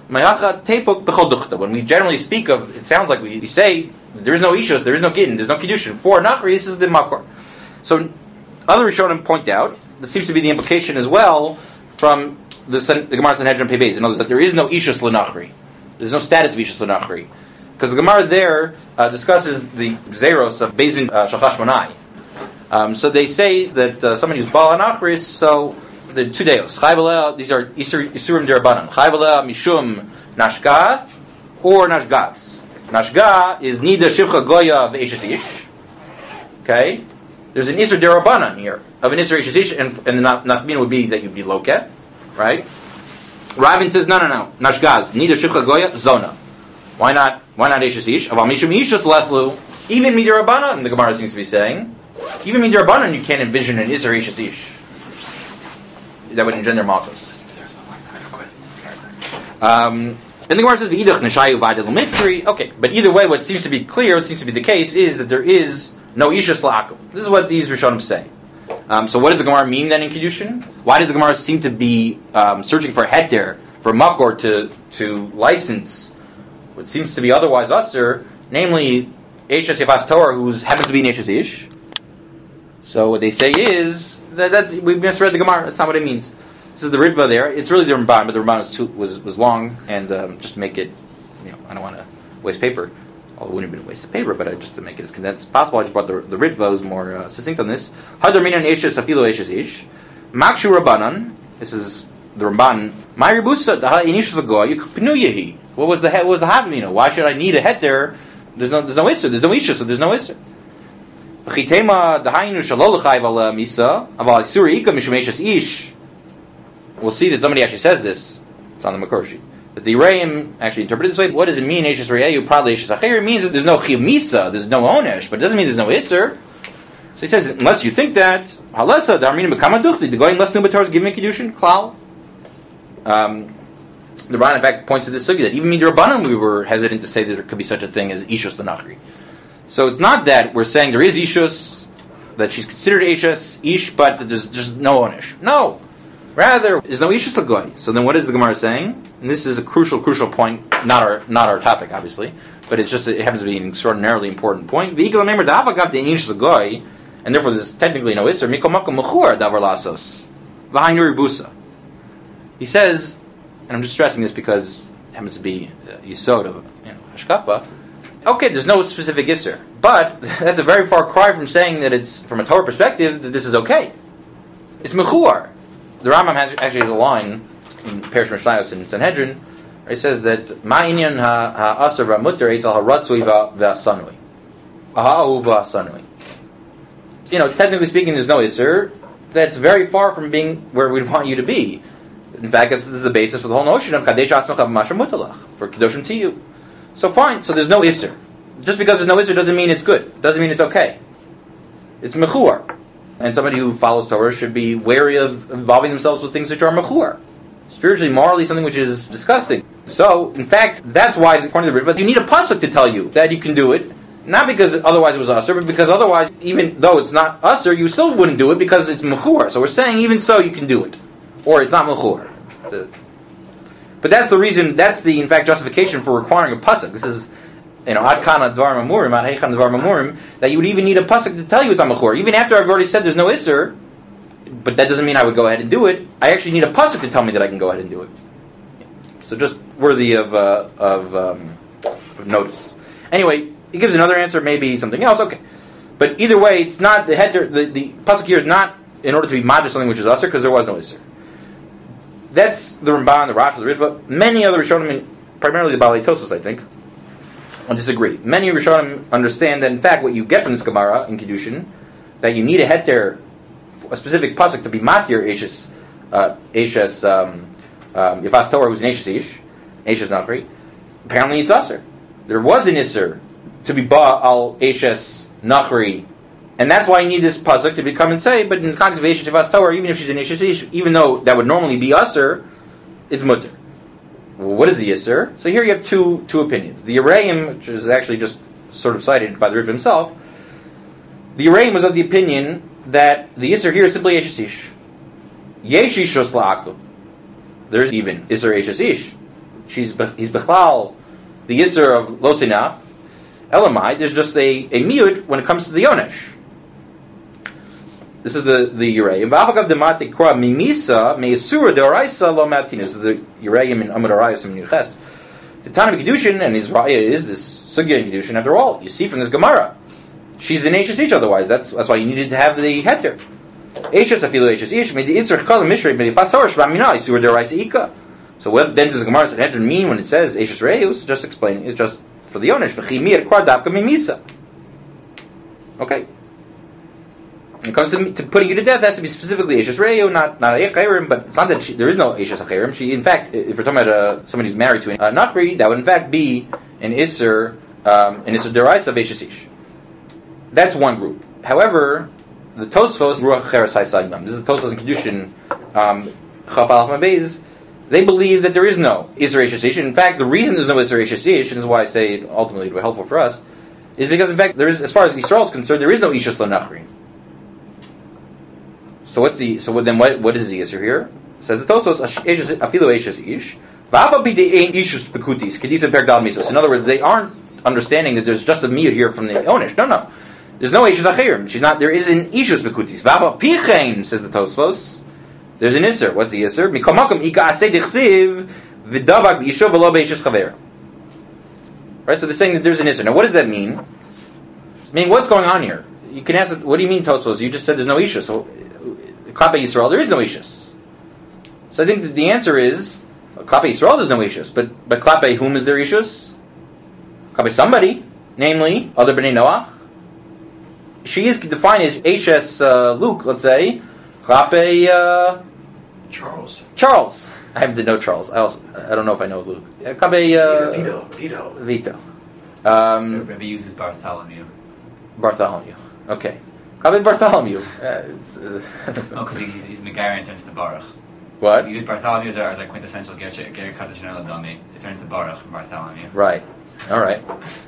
When we generally speak of, it sounds like we, we say there is no ishus, there is no gittin, there's no kiddushin. For nachri, this is the makor. So other Rishonim point out, this seems to be the implication as well from the, the Gemara Sanhedrin Pei Beis. In other words, that there is no ishus l'nachri. There's no status of ishus l'nachri. Because the Gemara there uh, discusses the xeros of Bezin uh, Shachash Monai. Um, so they say that uh, somebody who's Baal Anachris, so the two deos. Chayvaleh, these are Isur, Isurim Derabanan. Chayvaleh Mishum Nashga or Nashgaz. Nashga is Nida Shivcha Goya Ve'eshes Ish. Okay? There's an Isur Derabanan here of an Isur Eshes Ish, and, and the Nafmin would be that you'd be Loket. Right? Rabin says, no, no, no. Nashgaz. Nida Shivcha Goya Zona. Why not? Why not Eshes Ish? Aval Mishum Ishus Leslu. Even Midirabanan, the Gemara seems to be saying. Even Midirabanan, you can't envision an Isur Eshes Ish that would engender malchus. Um, and the Gemara says, "V'idach neshayu v'adil l'mifkri." Okay, but either way, what seems to be clear, what seems to be the case, is that there is no ishus la'akum. This is what these Rishonim say. Um, so, what does the Gemara mean then in Kiddushin? Why does the Gemara seem to be um, searching for heter, for makor to to license what seems to be otherwise usher, namely Eishes Yafas Torah, who happens to be an Eishes Ish? So, what they say is that that's, we misread the Gemara. That's not what it means. This is the Ritva there. It's really the Ramban, but the Ramban was too, was, was long, and um, just to make it, you know, I don't want to waste paper. Although it wouldn't have been a waste of paper, but I, just to make it as condensed as possible, I just brought the, the Ritva, who's more uh, succinct on this. Hadar minan eshes afilo eshes ish. Makshu Rabbanan. This is the Ramban. My ribusa daha inishus agoy yukpinu yehi. What was the what was the havamina? Why should I need a heter? There's no there's no isser. There's no isha, so there's no isser. Chitema dahainu shalolachayv ala misa aval isuri ika mishumeshes ish. We'll see that somebody actually says this. It's on the Makor sheet. That the Reim actually interpreted it this way. What does it mean? Eishes Re'eyu, probably Eishes Acher. It means that there's no Chiv Misa, there's no Onesh, but it doesn't mean there's no Isser. So he says, unless you think that, Halesa, the Arminim B'Kamaduchli, the Goyim Less Nubatar is giving a Kiddushin, Klal. Um, the Ran, in fact, points to this sugi that even Midrabanan we were hesitant to say that there could be such a thing as Ishus L'Nachri. So it's not that we're saying there is Ishus, that she's considered Eishes Ish, but that there's just no Onesh. No. Rather, there's no Ishus L'Goy. So then what is the Gemara saying? And this is a crucial, crucial point, not our not our topic, obviously, but it's just, it happens to be an extraordinarily important point. And therefore there's technically no Isser. He says, and I'm just stressing this because it happens to be uh, Yisod of, you know, Hashkafa. Okay, there's no specific Isser. But that's a very far cry from saying that it's, from a Torah perspective, that this is okay. It's Mechuar. The Rambam has actually a line in Perish Mishnayos in Sanhedrin where he says that Ma'inyan ha'asar v'mutter eitz al ha'ratzui v'asanui. Aha'u v'asanui. You know, technically speaking, there's no Isser. That's very far from being where we'd want you to be. In fact, this is the basis for the whole notion of Kadesh Asmach Masher Mutalach, for Kedoshim to you. So fine, so there's no Isser. Just because there's no Isser doesn't mean it's good. Doesn't mean it's okay. It's Mechuar. And somebody who follows Torah should be wary of involving themselves with things which are mechur. Spiritually, morally, something which is disgusting. So, in fact, that's why, according to the Ritva, you need a pasuk to tell you that you can do it. Not because otherwise it was usher, but because otherwise, even though it's not usher, you still wouldn't do it because it's mechur. So we're saying even so you can do it. Or it's not mechur. But that's the reason, that's the, in fact, justification for requiring a pasuk. This is you know, ad kana dvar mamurim, ad heichan dvar mamurim, that you would even need a pasuk to tell you it's amachor. Even after I've already said there's no isser, but that doesn't mean I would go ahead and do it. I actually need a pasuk to tell me that I can go ahead and do it. So just worthy of uh, of, um, of notice. Anyway, he gives another answer, maybe something else. Okay, but either way, it's not the head. The, the pasuk here is not in order to be mad something which is usher, because there was no isser. That's the Ramban, the Rashi, the Ritva. Many other Rishonim, primarily the Balei Tosos, I think, will disagree. Many Rishonim understand that, in fact, what you get from this Gemara in Kiddushin, that you need a heter, a specific pasuk to be matir Eishes, uh, Eishes, um, um, Yifas Torah, who's an Eishes Ish, Eishes Nachri. Apparently, it's usher. There was an isser to be ba al Eishes Nachri. And that's why you need this pasuk to become and say, but in the context of Eishes Yifas Torah, even if she's an Eishes Ish, even though that would normally be usher, it's mutter. Well, what is the Yisr? So here you have two two opinions. The Yereim, which is actually just sort of cited by the Riv himself, the Yereim was of the opinion that the Yisr here is simply Eishes Ish. Yeshish Shos La'akum. There's even Yisr Eishes Ish. She's he's Bechlal, the Yisr of Lo Sinaf. Elamai, there's just a, a miut when it comes to the Yonesh. This is the the Yereim. V'afagav demati kra mimisa me'isura deoraisa lo matin. This is the Yereim in Amud Arayos and Yuches. The Tana Kedushin and his Raya is this sugya in Kedushin. After all, you see from this Gemara, she's an Eishes Ish. Otherwise, that's that's why you needed to have the heter. Eishes afilu Eishes Ish. Mei diitzur chol mishrei mei fasor shvamina isura deoraisa ika. So what then does the Gemara say heter mean when it says Eishes Reus? Just explaining it just for the Yonesh. V'chimir kra davka mimisa. Okay. When it comes to, to putting you to death, it has to be specifically Eishes Re'u, not not Eichayrim, but it's not that she, there is no Eishes Achayrim. She, in fact, if we're talking about uh, somebody who's married to a uh, Nachri, that would in fact be an Isser, um, an Isser Deraisa of Eishes Ish. That's one group. However, the Tosfos, Ruach Cheres HaSayyam, this is the Tosfos in Kedushin, um, Chaf Alaf Mabez, they believe that there is no Isser Eishes Ish. In fact, the reason there's no Isser Eishes Ish, and this is why I say ultimately it would be helpful for us, is because in fact, there is, as far as Yisrael is concerned, there is no Ishus LaNachri. So what's the so what, then what what is the Yisr here? It says the Tosos afilu Eishes Ish v'afa b'de ein Ishus bekutis kedisa per dal misos. In other words, they aren't understanding that there's just a miyut here from the Onish. No, no, there's no Eishes Achirim. She's not. There is an Ishus bekutis. V'afa pichein, says the Tosfos. There's an Isser. What's the Isser? Mikomakom ika aseh dichsiv v'dabak b'isho v'lo b'Eishes chaver. Right. So they're saying that there's an Isser. Now, what does that mean? I mean, what's going on here? You can ask, what do you mean, Tosfos? You just said there's no Ishus. So Klape Yisrael, there is no Ishus. So I think that the answer is Klape Yisrael, there's no Ishus, but but Klape whom is there Ishus? Klape somebody, namely other Bnei Noach. She is defined as Eishes uh, Luke, let's say. Klape uh, Charles. Charles. I happen to know Charles. I also I don't know if I know Luke. Uh, Klape uh, Vito. Vito. Vito. Um, Rabbi uses Bartholomew. Bartholomew. Okay. Klape Bartholomew. Uh, it's, uh, Oh, because he's, he's Megara and turns to Baruch. what? We use Bartholomew as our, as our quintessential Ger Kazachinella Domi. So he turns to Baruch from Bartholomew. Right. All right.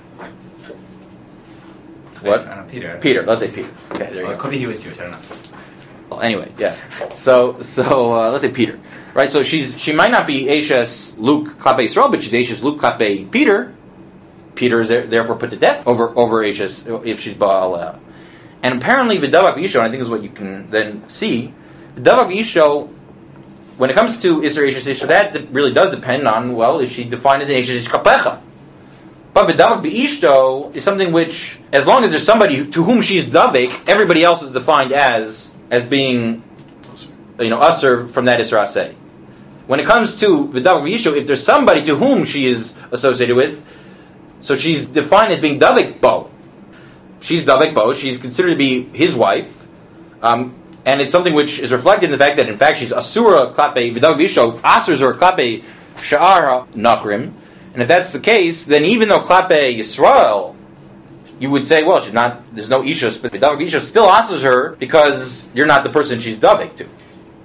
What? I don't know, Peter. Peter. Let's say Peter. Okay, there you Well, it go. could be he was Jewish, I don't know. Well, anyway, yeah. So, so uh, let's say Peter. Right. So she's she might not be Eishes Luke Klape Yisrael, but she's Eishes Luke Klape Peter. Peter is there, therefore put to death over over Eishes if she's Baal. Uh, and apparently, V'davak Yisho, and I think is what you can then see. V'davak Yisho, when it comes to Isser Eishes Ish, that really does depend on, well, is she defined as an Eishes Ish Kapecha? But V'davak B'ishto is something which, as long as there's somebody to whom she's Davik, everybody else is defined as as being, you know, Usser from that Isra Aseh. When it comes to V'davak B'ishto, if there's somebody to whom she is associated with, so she's defined as being Davik Bo. She's Davik Bo, she's considered to be his wife, um, and it's something which is reflected in the fact that, in fact, she's Asura Klape V'davak B'ishto, Asurs or Klape Sha'ara Nachrim. And if that's the case, then even though Klape Yisrael, you would say, well, she's not, there's no Ishus, but Davik Ishus still asks her because you're not the person she's Davik to.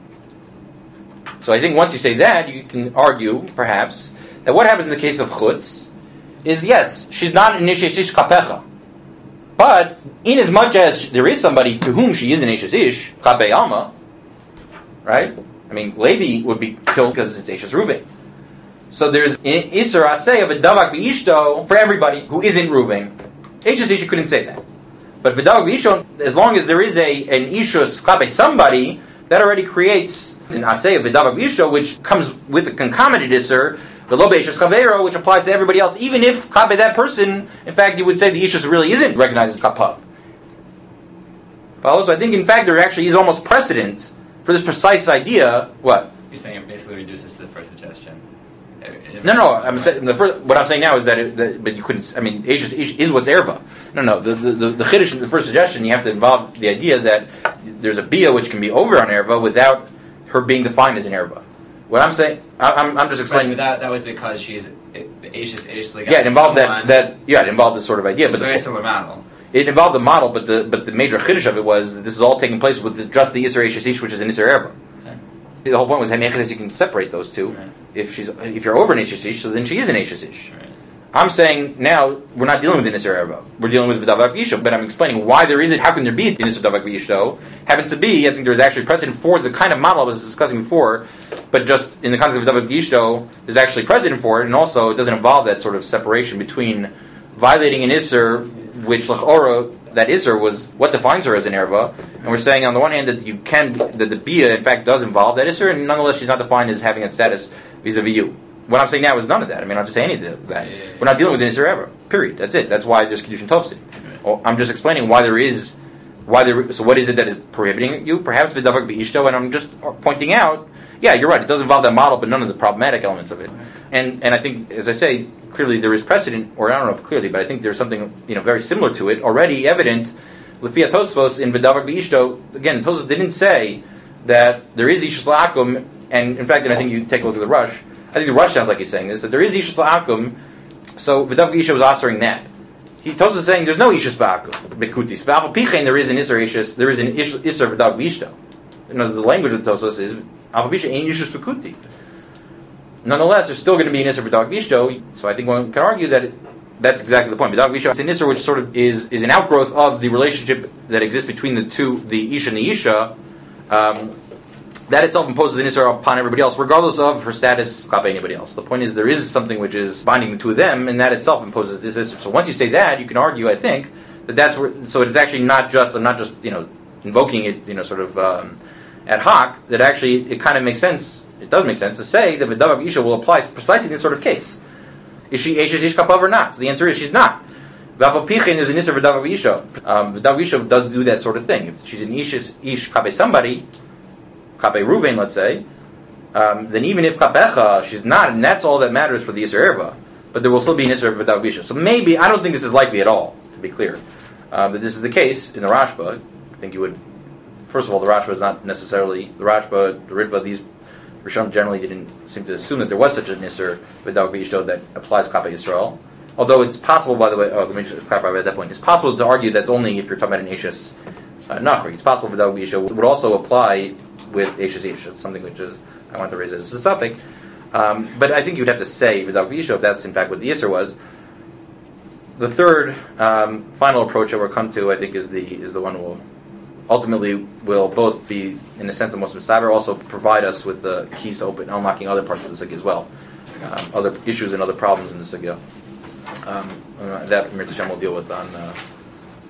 So I think once you say that, you can argue, perhaps, that what happens in the case of Chutz is, yes, she's not an Ishes Ish Kapecha. But, in as much as there is somebody to whom she is an Ishes Ish, Klape Alma, right? I mean, Levi would be killed because it's Ishes Reuven. So there's Isser Aseh of a Davak B'ishto for everybody who isn't Reuven. Eishes Ish couldn't say that. But V'Davak B'ishto, as long as there is a an Ishus Klape somebody, that already creates an Aseh of V'Davak B'ishto, which comes with a concomitant Isser, the Lo Be'ishus Chavero, which applies to everybody else, even if Klape that person, in fact, you would say the Ishus really isn't recognized as Klapav. Follow? So I think, in fact, there actually is almost precedent for this precise idea. What? You're saying it basically reduces to the first suggestion. If No, no. I'm saying the first, what I'm saying now is that, it, that but you couldn't. I mean, Ish is, is what's erva. No, no. The the the, the chiddush, the first suggestion, you have to involve the idea that there's a bia which can be over on erva without her being defined as an erva. What I'm saying, I, I'm I'm just explaining. Right, but that that was because she's Ish is Ish. Like yeah, it involved that that yeah, it involved this sort of idea. It's but a very the, similar model. It involved the model, but the but the major chiddush of it was that this is all taking place with the, just the Isser Ish Ish, which is an Isser erva. The whole point was Hanechidus, you can separate those two. Right. If she's if you're over an Ishish Ish, so then she is an Ishish Ish. Right. I'm saying now we're not dealing with an Isser Erva. We're dealing with V'Davak V'Yishto, but I'm explaining why there is it. How can there be an Isser V'Davak V'Yishto? Happens to be, I think there's actually precedent for the kind of model I was discussing before, but just in the context of V'Davak V'Yishto, there's actually precedent for it, and also it doesn't involve that sort of separation between violating an Isser, which L'chora, that Isser was what defines her as an erva, and we're saying on the one hand that you can that the bia in fact does involve that Isser, and nonetheless she's not defined as having a status vis-a-vis you. What I'm saying now is none of that. I mean, I don't have to say any of that. Yeah, yeah, yeah. We're not dealing with an Isser ever. Period. That's it. That's why there's Kedushin Tovsi. Well, I'm just explaining why there is why there. So what is it that is prohibiting you? Perhaps V'Davak B'Ishto, and I'm just pointing out. Yeah, you're right. It does involve that model, but none of the problematic elements of it. And and I think, as I say, clearly there is precedent, or I don't know if clearly, but I think there's something you know very similar to it already evident. Lefia Tosfos in V'Davak B'Ishto, again, Tosfos didn't say that there is Ishus La'akum, and in fact, and I think you take a look at the Rush, I think the Rush sounds like he's saying this, that there is Ishus La'akum, so V'Davak B'Ishto was answering that. He Tosfos is saying there's no Ishus Ba'akum, Bekutis. Ba'afal Pichein, there is an Isser Ishus, there is an Isser V'Davak B'Ishto. You know, the language of Tosfos is, Afal Pisha ain't Ishus Bekuti. Nonetheless, there's still going to be an Isser V'Davak B'Ishto, so I think one can argue that it, that's exactly the point. V'Davak B'Ishto, it's an Isser which sort of is, is an outgrowth of the relationship that exists between the two, the Isha and the Isha. Um, that itself imposes an Isser upon everybody else, regardless of her status by anybody else. The point is, there is something which is binding the two of them, and that itself imposes this Isser. So once you say that, you can argue, I think, that that's where, so it's actually not just, I'm not just, you know, invoking it, you know, sort of um, ad hoc, that actually it kind of makes sense, it does make sense to say that V'Davak B'Ishto will apply precisely in this sort of case. Is she Eishes Ish Kapav or not? So the answer is she's not. V'Afal Pichin is an Isser V'Davak B'Ishto. Um, V'Davak B'Ishto does do that sort of thing. If she's an Ish Ish Kape somebody, Kape Ruvain, let's say, um, then even if Kapecha, she's not, and that's all that matters for the Isser Erva, but there will still be an Isser V'Davak B'Ishto. So maybe, I don't think this is likely at all, to be clear, uh, that this is the case in the Rashba. I think you would, first of all, the Rashba is not necessarily, the Rashba, the Ritva, these Rishon generally didn't seem to assume that there was such an Isser V'Davak B'Ishto that applies Kape Yisrael. Although it's possible, by the way, oh, let me just clarify at that point, it's possible to argue that's only if you're talking about an Eishes uh, Nachri. It's possible V'Davak B'Ishto would also apply with Eishes Ish. It's something which is, I want to raise as a suffix. Um, but I think you'd have to say V'Davak B'Ishto if that's in fact what the Isser was. The third, um, final approach that we'll come to, I think, is the is the one we'll ultimately will both be, in a sense, of Muslim Saber, also provide us with the keys to open, unlocking other parts of the sugya as well, um, other issues and other problems in the sugya. Um, uh, that Mir Hashem will deal with on. Uh,